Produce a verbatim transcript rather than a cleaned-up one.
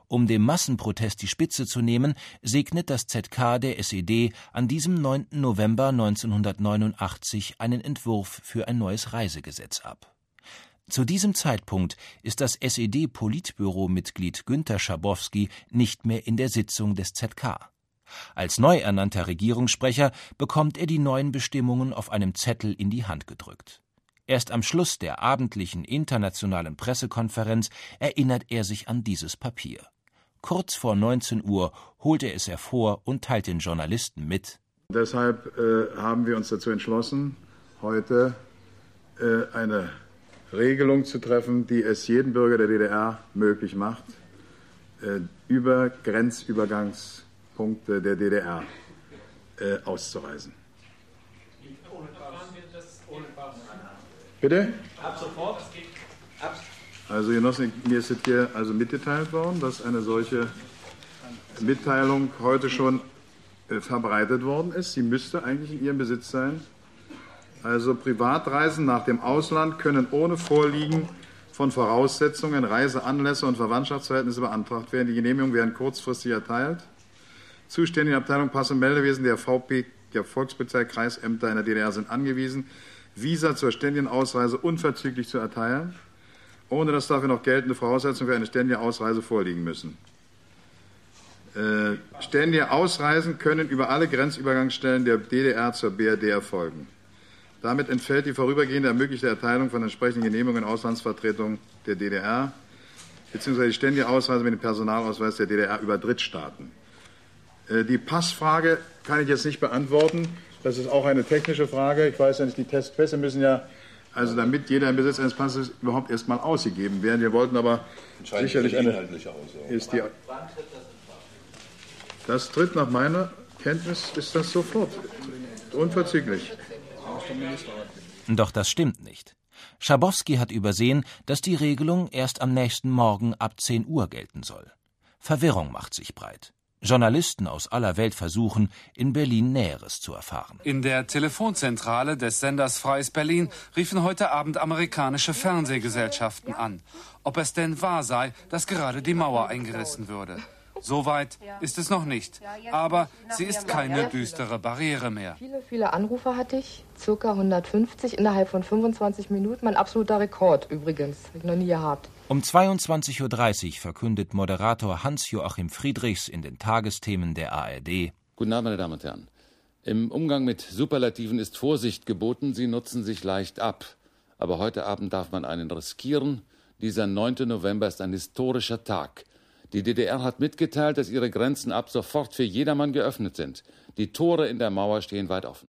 Um dem Massenprotest die Spitze zu nehmen, segnet das Z K der S E D an diesem neunten November neunzehnhundertneunundachtzig einen Entwurf für ein neues Reisegesetz ab. Zu diesem Zeitpunkt ist das S E D-Politbüro-Mitglied Günter Schabowski nicht mehr in der Sitzung des Z K. Als neu ernannter Regierungssprecher bekommt er die neuen Bestimmungen auf einem Zettel in die Hand gedrückt. Erst am Schluss der abendlichen internationalen Pressekonferenz erinnert er sich an dieses Papier. Kurz vor neunzehn Uhr holt er es hervor und teilt den Journalisten mit. Deshalb äh, haben wir uns dazu entschlossen, heute äh, eine Regelung zu treffen, die es jedem Bürger der D D R möglich macht, äh, über Grenzübergangspunkte der D D R äh, auszureisen. Bitte? Ab sofort. Ab. Also Genossen, mir ist es hier also mitgeteilt worden, dass eine solche Mitteilung heute schon äh, verbreitet worden ist. Sie müsste eigentlich in Ihrem Besitz sein. Also Privatreisen nach dem Ausland können ohne Vorliegen von Voraussetzungen, Reiseanlässe und Verwandtschaftsverhältnisse beantragt werden. Die Genehmigungen werden kurzfristig erteilt. Zuständige Abteilung Pass- und Meldewesen der V P, der Volkspolizei, Kreisämter in der D D R sind angewiesen, Visa zur ständigen Ausreise unverzüglich zu erteilen, ohne dass dafür noch geltende Voraussetzungen für eine ständige Ausreise vorliegen müssen. Äh, ständige Ausreisen können über alle Grenzübergangsstellen der D D R zur B R D erfolgen. Damit entfällt die vorübergehende ermöglichte Erteilung von entsprechenden Genehmigungen in Auslandsvertretungen der D D R bzw. die ständige Ausreise mit dem Personalausweis der D D R über Drittstaaten. Äh, die Passfrage kann ich jetzt nicht beantworten. Das ist auch eine technische Frage. Ich weiß ja nicht, die Testpässe müssen ja, also damit jeder im Besitz eines Passes überhaupt erst mal ausgegeben werden. Wir wollten aber sicherlich eine. Ist die, das tritt nach meiner Kenntnis, ist das sofort. Unverzüglich. Doch das stimmt nicht. Schabowski hat übersehen, dass die Regelung erst am nächsten Morgen ab zehn Uhr gelten soll. Verwirrung macht sich breit. Journalisten aus aller Welt versuchen, in Berlin Näheres zu erfahren. In der Telefonzentrale des Senders Freies Berlin riefen heute Abend amerikanische Fernsehgesellschaften an, ob es denn wahr sei, dass gerade die Mauer eingerissen würde. Soweit ist es noch nicht, aber sie ist keine düstere Barriere mehr. Viele, viele Anrufe hatte ich, ca. hundertfünfzig innerhalb von fünfundzwanzig Minuten. Mein absoluter Rekord übrigens, habe ich noch nie gehabt. Um zweiundzwanzig Uhr dreißig verkündet Moderator Hans-Joachim Friedrichs in den Tagesthemen der A R D: Guten Abend, meine Damen und Herren. Im Umgang mit Superlativen ist Vorsicht geboten, sie nutzen sich leicht ab. Aber heute Abend darf man einen riskieren. Dieser neunte November ist ein historischer Tag. Die D D R hat mitgeteilt, dass ihre Grenzen ab sofort für jedermann geöffnet sind. Die Tore in der Mauer stehen weit offen.